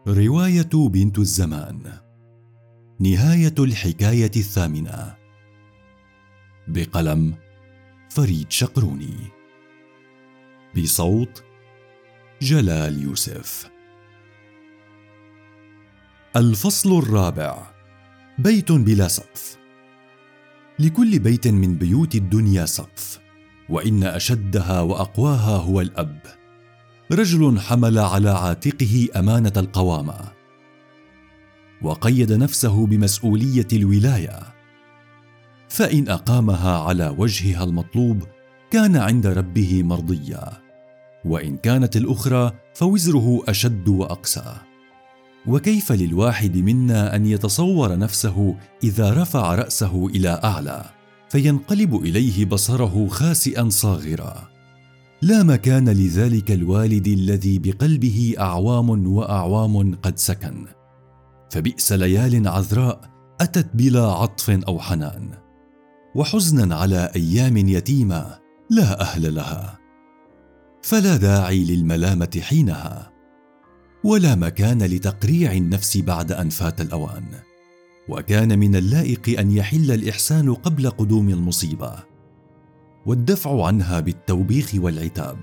رواية بنت الزمان، نهاية الحكاية الثامنة، بقلم فريد شقروني، بصوت جلال يوسف. الفصل الرابع. بيت بلا سقف. لكل بيت من بيوت الدنيا سقف، وإن أشدها وأقواها هو الأب، رجل حمل على عاتقه أمانة القوامة، وقيد نفسه بمسؤولية الولاية، فإن أقامها على وجهها المطلوب كان عند ربه مرضيا، وإن كانت الأخرى فوزره أشد وأقسى. وكيف للواحد منا أن يتصور نفسه إذا رفع رأسه إلى أعلى فينقلب إليه بصره خاسئا صاغرا؟ لا مكان لذلك الوالد الذي بقلبه أعوام وأعوام قد سكن، فبئس ليال عذراء أتت بلا عطف أو حنان، وحزنا على أيام يتيمة لا أهل لها. فلا داعي للملامة حينها، ولا مكان لتقريع النفس بعد أن فات الأوان. وكان من اللائق أن يحل الإحسان قبل قدوم المصيبة، والدفع عنها بالتوبيخ والعتاب.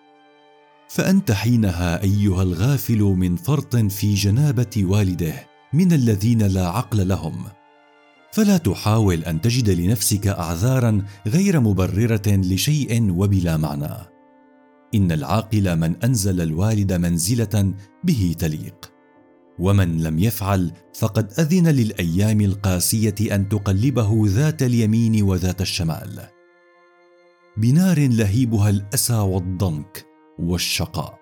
فأنت حينها أيها الغافل من فرط في جنابة والده من الذين لا عقل لهم، فلا تحاول أن تجد لنفسك أعذارا غير مبررة لشيء وبلا معنى. إن العاقل من أنزل الوالد منزلة به تليق، ومن لم يفعل فقد أذن للأيام القاسية أن تقلبه ذات اليمين وذات الشمال، بنار لهيبها الأسى والضنك والشقاء.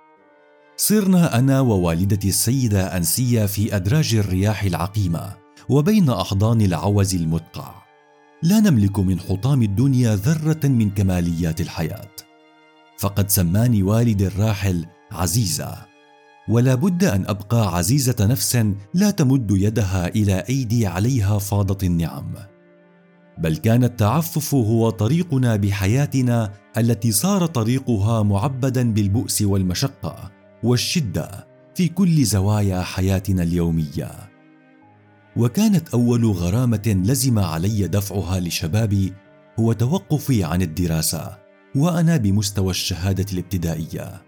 صرنا أنا ووالدتي السيدة أنسية في أدراج الرياح العقيمة وبين أحضان العوز المدقع، لا نملك من حطام الدنيا ذرة من كماليات الحياة. فقد سماني والدي الراحل عزيزة، ولا بد أن أبقى عزيزة نفس لا تمد يدها إلى أيدي عليها فاضت النعم. بل كان التعفف هو طريقنا بحياتنا التي صار طريقها معبدا بالبؤس والمشقة والشدة في كل زوايا حياتنا اليومية. وكانت أول غرامة لزم علي دفعها لشبابي هو توقفي عن الدراسة وأنا بمستوى الشهادة الابتدائية.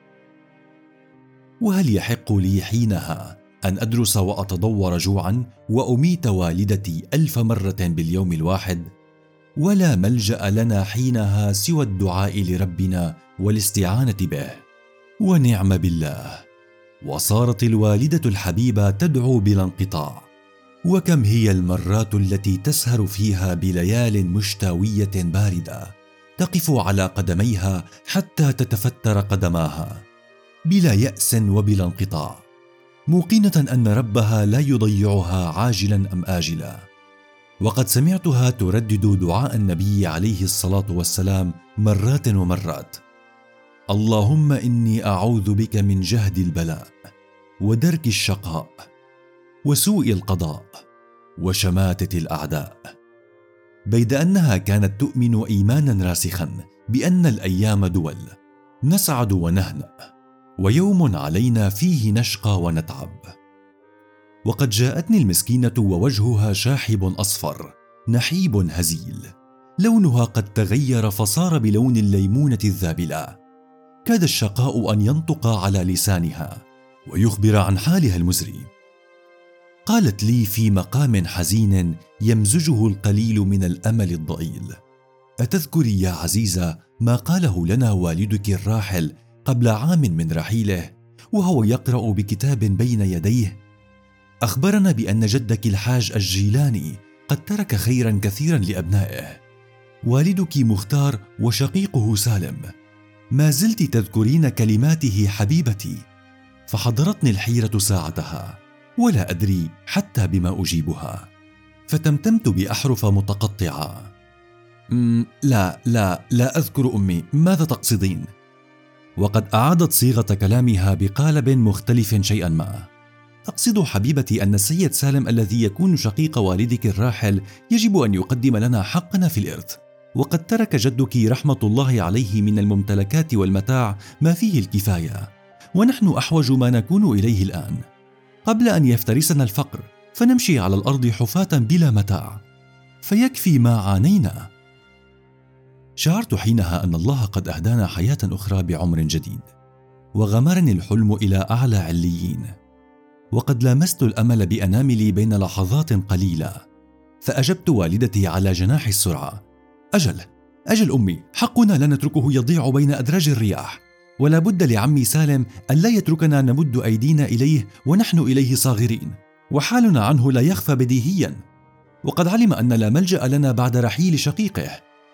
وهل يحق لي حينها أن أدرس وأتضور جوعا وأميت والدتي 1000 مرة باليوم الواحد؟ ولا ملجأ لنا حينها سوى الدعاء لربنا والاستعانة به، ونعم بالله. وصارت الوالدة الحبيبة تدعو بلا انقطاع، وكم هي المرات التي تسهر فيها بليال مشتاوية باردة تقف على قدميها حتى تتفتر قدماها بلا يأس وبلا انقطاع، موقنة أن ربها لا يضيعها عاجلا أم آجلا. وقد سمعتها تردد دعاء النبي عليه الصلاة والسلام مرات ومرات: اللهم إني أعوذ بك من جهد البلاء ودرك الشقاء وسوء القضاء وشماتة الأعداء. بيد أنها كانت تؤمن إيمانا راسخا بأن الأيام دول، نسعد ونهنأ، ويوم علينا فيه نشقى ونتعب. وقد جاءتني المسكينة ووجهها شاحب أصفر نحيب هزيل، لونها قد تغير فصار بلون الليمونة الذابلة. كاد الشقاء أن ينطق على لسانها ويخبر عن حالها المزري. قالت لي في مقام حزين يمزجه القليل من الأمل الضئيل: أتذكري يا عزيزة ما قاله لنا والدك الراحل قبل عام من رحيله وهو يقرأ بكتاب بين يديه؟ أخبرنا بأن جدك الحاج الجيلاني قد ترك خيرا كثيرا لأبنائه، والدك مختار وشقيقه سالم. ما زلت تذكرين كلماته حبيبتي؟ فحضرتني الحيرة ساعتها، ولا أدري حتى بما أجيبها، فتمتمت بأحرف متقطعة: لا أذكر أمي، ماذا تقصدين؟ وقد أعادت صيغة كلامها بقالب مختلف شيئا ما: أقصد حبيبتي أن السيد سالم الذي يكون شقيق والدك الراحل يجب أن يقدم لنا حقنا في الإرث، وقد ترك جدك رحمة الله عليه من الممتلكات والمتاع ما فيه الكفاية، ونحن أحوج ما نكون إليه الآن. قبل أن يفترسنا الفقر فنمشي على الأرض حفاة بلا متاع، فيكفي ما عانينا. شعرت حينها أن الله قد أهدانا حياة أخرى بعمر جديد، وغمرني الحلم إلى أعلى عليين، وقد لامست الأمل بأناملي بين لحظات قليلة. فأجبت والدتي على جناح السرعة: أجل أمي، حقنا لا نتركه يضيع بين أدراج الرياح، ولا بد لعمي سالم أن لا يتركنا نمد أيدينا إليه ونحن إليه صاغرين، وحالنا عنه لا يخفى بديهيا، وقد علم أن لا ملجأ لنا بعد رحيل شقيقه.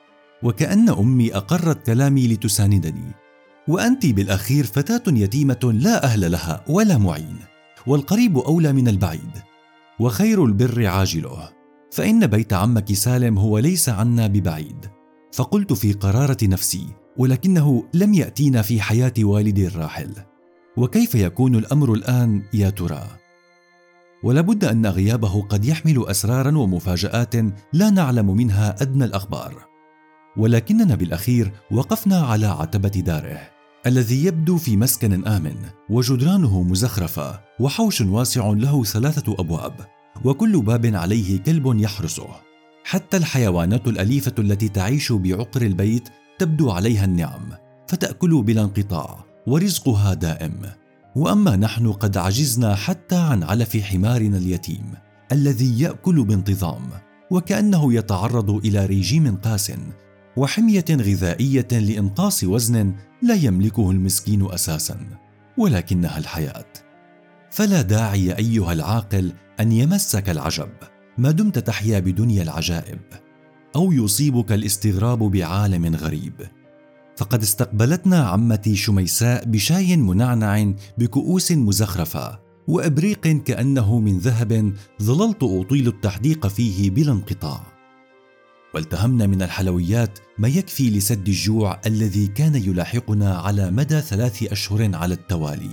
وكأن أمي أقرت كلامي لتساندني: وأنت بالأخير فتاة يتيمة لا أهل لها ولا معين، والقريب أولى من البعيد، وخير البر عاجله، فإن بيت عمك سالم هو ليس عنا ببعيد. فقلت في قرارة نفسي: ولكنه لم يأتينا في حياة والدي الراحل، وكيف يكون الأمر الآن يا ترى؟ ولابد أن غيابه قد يحمل أسرارا ومفاجآت لا نعلم منها أدنى الأخبار. ولكننا بالأخير وقفنا على عتبة داره الذي يبدو في مسكن آمن، وجدرانه مزخرفة، وحوش واسع له 3 أبواب، وكل باب عليه كلب يحرسه. حتى الحيوانات الأليفة التي تعيش بعقر البيت تبدو عليها النعم، فتأكل بلا انقطاع، ورزقها دائم. وأما نحن قد عجزنا حتى عن علف حمارنا اليتيم الذي يأكل بانتظام، وكأنه يتعرض إلى ريجيم قاس وحمية غذائية لإنقاص وزن لا يملكه المسكين أساسا، ولكنها الحياة. فلا داعي أيها العاقل أن يمسك العجب ما دمت تحيا بدنيا العجائب، أو يصيبك الاستغراب بعالم غريب. فقد استقبلتنا عمتي شميساء بشاي منعنع بكؤوس مزخرفة وإبريق كأنه من ذهب ظللت أطيل التحديق فيه بلا انقطاع، والتهمنا من الحلويات ما يكفي لسد الجوع الذي كان يلاحقنا على مدى 3 أشهر على التوالي.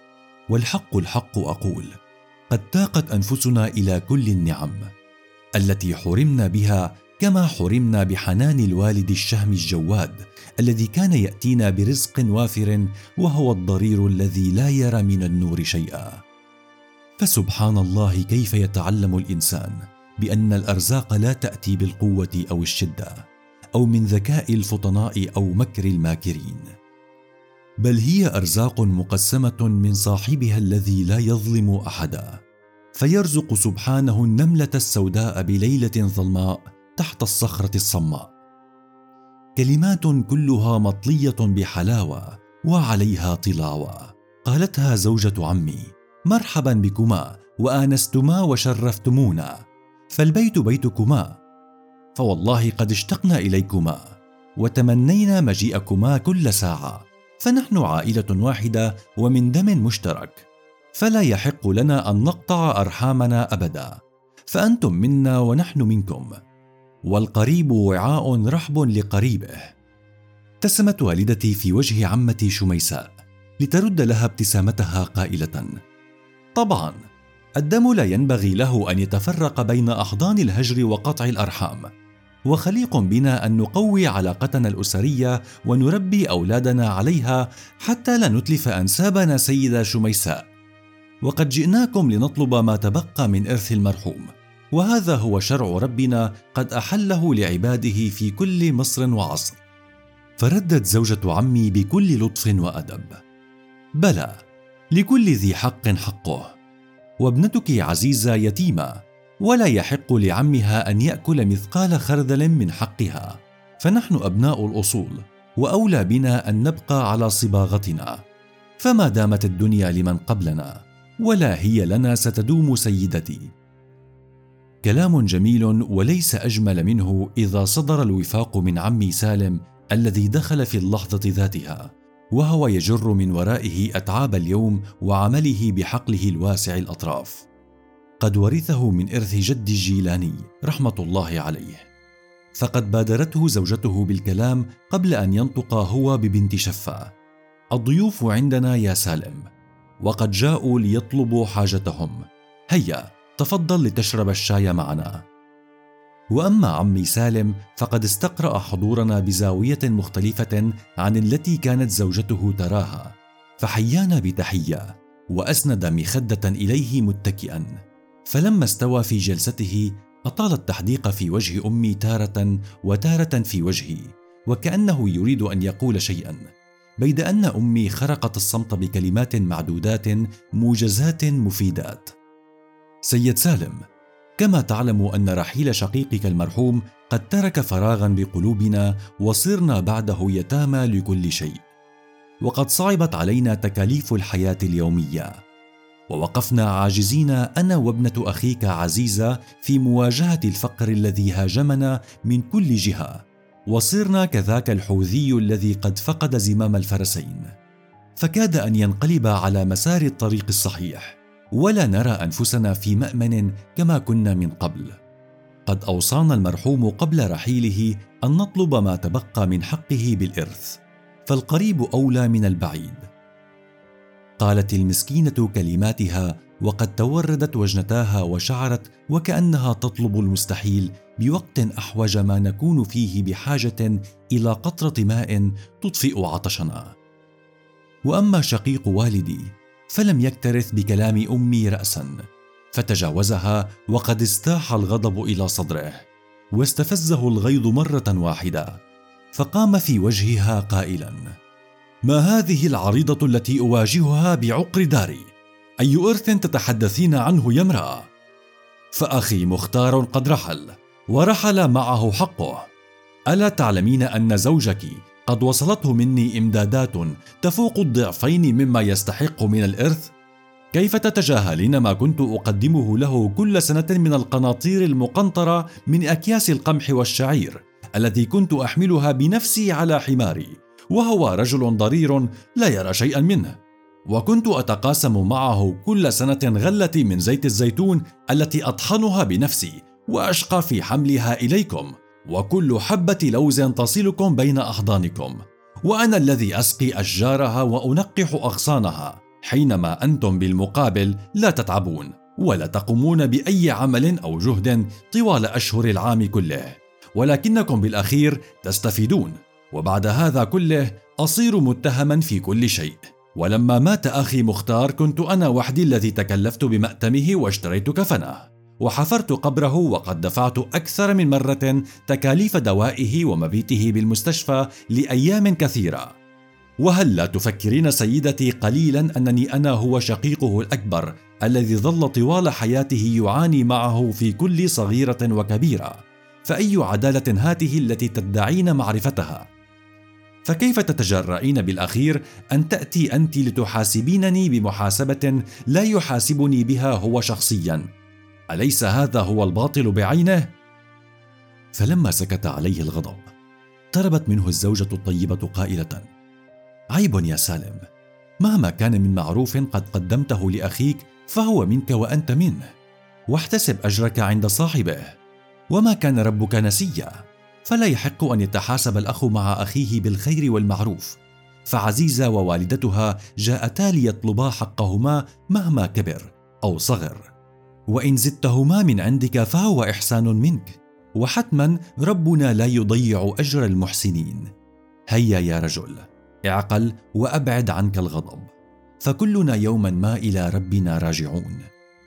والحق الحق أقول: قد تاقت أنفسنا إلى كل النعم التي حرمنا بها، كما حرمنا بحنان الوالد الشهم الجواد الذي كان يأتينا برزق وافر، وهو الضرير الذي لا يرى من النور شيئا. فسبحان الله كيف يتعلم الإنسان بأن الأرزاق لا تأتي بالقوة أو الشدة، أو من ذكاء الفطناء أو مكر الماكرين، بل هي أرزاق مقسمة من صاحبها الذي لا يظلم أحدا، فيرزق سبحانه النملة السوداء بليلة ظلماء تحت الصخرة الصماء. كلمات كلها مطلية بحلاوة وعليها طلاوة، قالتها زوجة عمي: مرحبا بكما، وآنستما وشرفتمونا، فالبيت بيتكما، فوالله قد اشتقنا إليكما، وتمنينا مجيئكما كل ساعة، فنحن عائلة واحدة ومن دم مشترك، فلا يحق لنا أن نقطع أرحامنا أبدا، فأنتم منا ونحن منكم، والقريب وعاء رحب لقريبه. ابتسمت والدتي في وجه عمتي شميساء لترد لها ابتسامتها قائلة: طبعا الدم لا ينبغي له أن يتفرق بين أحضان الهجر وقطع الأرحام، وخليق بنا أن نقوي علاقتنا الأسرية ونربي أولادنا عليها حتى لا نتلف أنسابنا سيدة شميساء، وقد جئناكم لنطلب ما تبقى من إرث المرحوم، وهذا هو شرع ربنا قد أحله لعباده في كل مصر وعصر. فردت زوجة عمي بكل لطف وأدب: بلى، لكل ذي حق حقه، وابنتك عزيزة يتيمة، ولا يحق لعمها أن يأكل مثقال خردل من حقها، فنحن أبناء الأصول، وأولى بنا أن نبقى على صباغتنا، فما دامت الدنيا لمن قبلنا ولا هي لنا ستدوم سيدتي. كلام جميل وليس أجمل منه إذا صدر الوفاق من عمي سالم الذي دخل في اللحظة ذاتها وهو يجر من ورائه أتعاب اليوم وعمله بحقله الواسع الأطراف، قد ورثه من إرث جد الجيلاني رحمة الله عليه. فقد بادرته زوجته بالكلام قبل أن ينطق هو ببنت شفة: الضيوف عندنا يا سالم، وقد جاءوا ليطلبوا حاجتهم، هيا تفضل لتشرب الشاي معنا. وأما عمي سالم فقد استقرأ حضورنا بزاوية مختلفة عن التي كانت زوجته تراها، فحيانا بتحية وأسند مخدة إليه متكئا. فلما استوى في جلسته أطال التحديق في وجه أمي تارة وتارة في وجهي، وكأنه يريد أن يقول شيئا، بيد أن أمي خرقت الصمت بكلمات معدودات موجزات مفيدات. سيد سالم، كما تعلم أن رحيل شقيقك المرحوم قد ترك فراغا بقلوبنا، وصرنا بعده يتامى لكل شيء، وقد صعبت علينا تكاليف الحياة اليومية، ووقفنا عاجزين أنا وابنة أخيك عزيزة في مواجهة الفقر الذي هاجمنا من كل جهة، وصرنا كذاك الحوذي الذي قد فقد زمام الفرسين، فكاد أن ينقلب على مسار الطريق الصحيح، ولا نرى أنفسنا في مأمن كما كنا من قبل. قد أوصانا المرحوم قبل رحيله أن نطلب ما تبقى من حقه بالإرث، فالقريب أولى من البعيد. قالت المسكينة كلماتها وقد توردت وجنتاها، وشعرت وكأنها تطلب المستحيل بوقت أحوج ما نكون فيه بحاجة إلى قطرة ماء تطفئ عطشنا. وأما شقيق والدي فلم يكترث بكلام أمي رأسا، فتجاوزها وقد استاح الغضب إلى صدره، واستفزه الغيظ مرة واحدة، فقام في وجهها قائلا: ما هذه العريضة التي أواجهها بعقر داري؟ أي إرث تتحدثين عنه يا امرأة؟ فأخي مختار قد رحل، ورحل معه حقه. ألا تعلمين أن زوجك قد وصلته مني إمدادات تفوق الضعفين مما يستحق من الإرث؟ كيف تتجاهلين ما كنت أقدمه له كل سنة من القناطير المقنطرة من أكياس القمح والشعير التي كنت أحملها بنفسي على حماري، وهو رجل ضرير لا يرى شيئا منه، وكنت أتقاسم معه كل سنة غلتي من زيت الزيتون التي أطحنها بنفسي وأشقى في حملها إليكم، وكل حبة لوز تصلكم بين أحضانكم، وأنا الذي أسقي أشجارها وأنقح أغصانها، حينما أنتم بالمقابل لا تتعبون ولا تقومون بأي عمل أو جهد طوال أشهر العام كله، ولكنكم بالأخير تستفيدون، وبعد هذا كله أصير متهما في كل شيء. ولما مات أخي مختار كنت أنا وحدي الذي تكلفت بمأتمه واشتريت كفنه وحفرت قبره، وقد دفعت أكثر من مرة تكاليف دوائه ومبيته بالمستشفى لأيام كثيرة. وهل لا تفكرين سيدتي قليلا أنني أنا هو شقيقه الأكبر الذي ظل طوال حياته يعاني معه في كل صغيرة وكبيرة؟ فأي عدالة هذه التي تدعين معرفتها؟ فكيف تتجرئين بالأخير أن تأتي أنت لتحاسبينني بمحاسبة لا يحاسبني بها هو شخصيا؟ أليس هذا هو الباطل بعينه؟ فلما سكت عليه الغضب طلبت منه الزوجة الطيبة قائلة: عيب يا سالم، مهما كان من معروف قد قدمته لأخيك فهو منك وأنت منه، واحتسب أجرك عند صاحبه، وما كان ربك نسيا، فلا يحق أن يتحاسب الأخ مع أخيه بالخير والمعروف، فعزيزة ووالدتها جاءتا ليطلبا حقهما مهما كبر أو صغر، وإن زدتهما من عندك فهو إحسان منك، وحتما ربنا لا يضيع أجر المحسنين. هيا يا رجل، اعقل وأبعد عنك الغضب، فكلنا يوما ما إلى ربنا راجعون.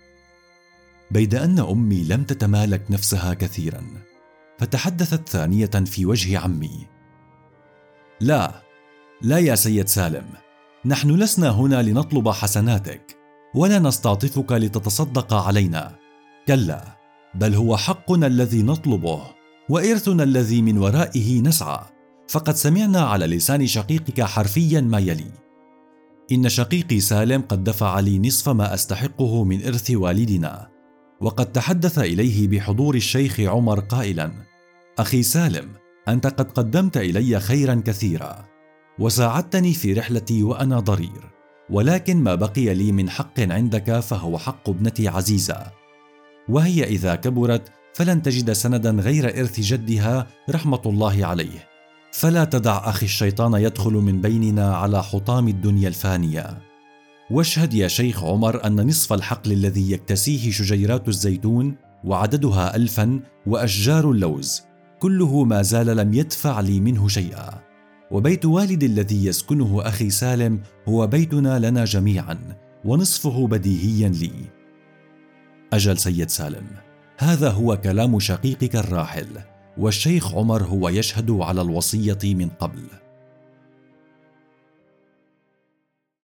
بيد أن أمي لم تتمالك نفسها كثيرا، فتحدثت ثانية في وجه عمي: لا يا سيد سالم، نحن لسنا هنا لنطلب حسناتك ولا نستعطفك لتتصدق علينا، كلا، بل هو حقنا الذي نطلبه وإرثنا الذي من ورائه نسعى. فقد سمعنا على لسان شقيقك حرفيا ما يلي: إن شقيقي سالم قد دفع لي نصف ما أستحقه من إرث والدنا. وقد تحدث إليه بحضور الشيخ عمر قائلا: أخي سالم، أنت قد قدمت إلي خيرا كثيرا وساعدتني في رحلتي وأنا ضرير، ولكن ما بقي لي من حق عندك فهو حق ابنتي عزيزة، وهي إذا كبرت فلن تجد سندا غير إرث جدها رحمة الله عليه، فلا تدع أخي الشيطان يدخل من بيننا على حطام الدنيا الفانية. واشهد يا شيخ عمر أن نصف الحقل الذي يكتسيه شجيرات الزيتون وعددها 1000 وأشجار اللوز كله ما زال لم يدفع لي منه شيئا، وبيت والدي الذي يسكنه أخي سالم هو بيتنا لنا جميعا، ونصفه بديهيا لي. أجل سيد سالم، هذا هو كلام شقيقك الراحل، والشيخ عمر هو يشهد على الوصية من قبل.